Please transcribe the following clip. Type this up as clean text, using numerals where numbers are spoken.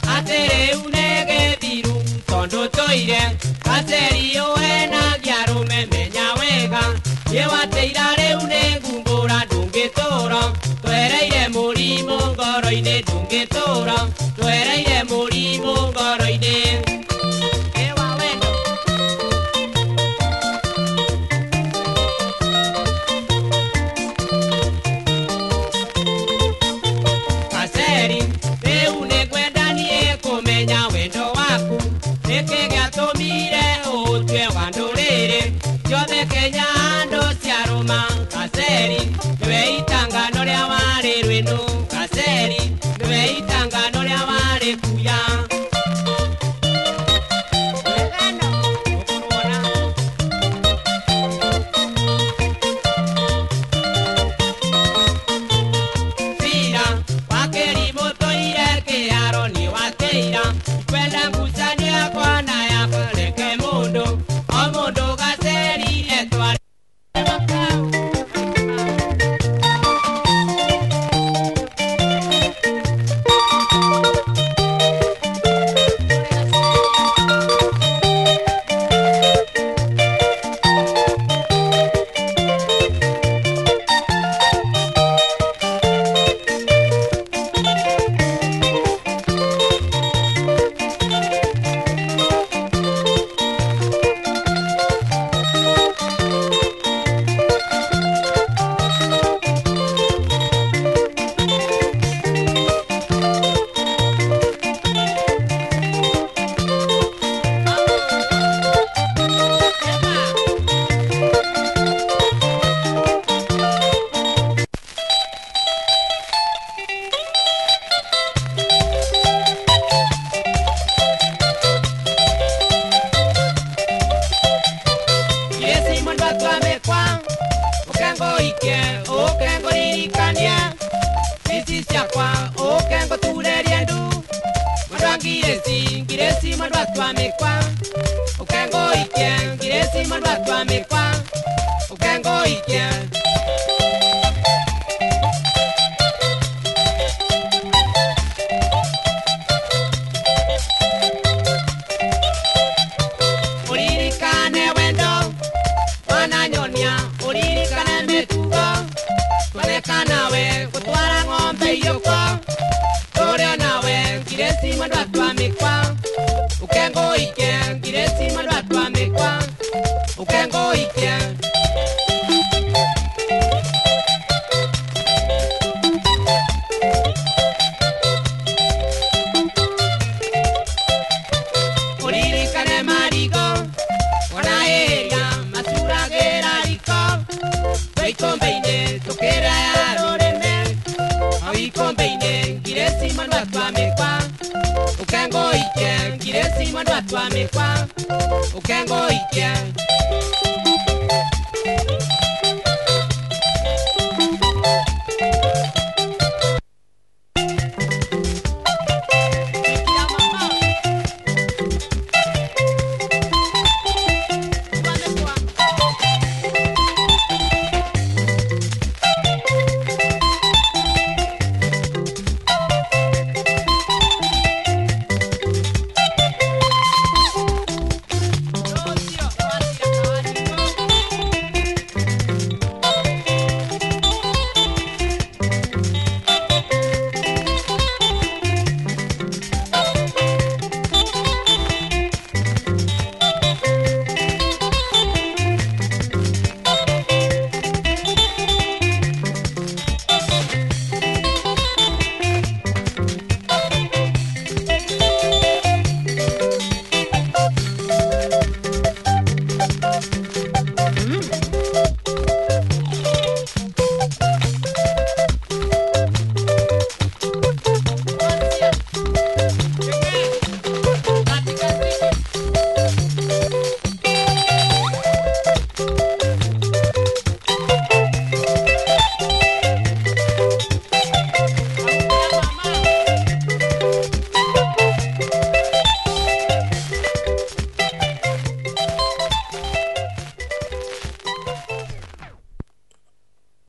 Atere unege biru tondo toire Kaseri oena giarume menya wega Yewateirare unegumbura dungitora Twereire murimo ngoro-ine dungitora Twereire murimo ngoro-ine Giresi mandwa twamekwa Ukengo ikien Giresi mandwa twamekwa Ukengo ikien Uririkane wendo Wananyonia Uririkane metugo Twaneka we Kutwara ng'ombe yoko Torea nawe Giresi mandwa twamekwa Ukengo ikien Giresi mandwa twamekwa Ukengo ikien Uririkane marigo Wana eria Masura gera riko Weikombeine Tokera ya roreme Awikombeine Giresi mandwa twamekwa Ukengo ikien Giresi mandwa twamekwa Ukengo ikien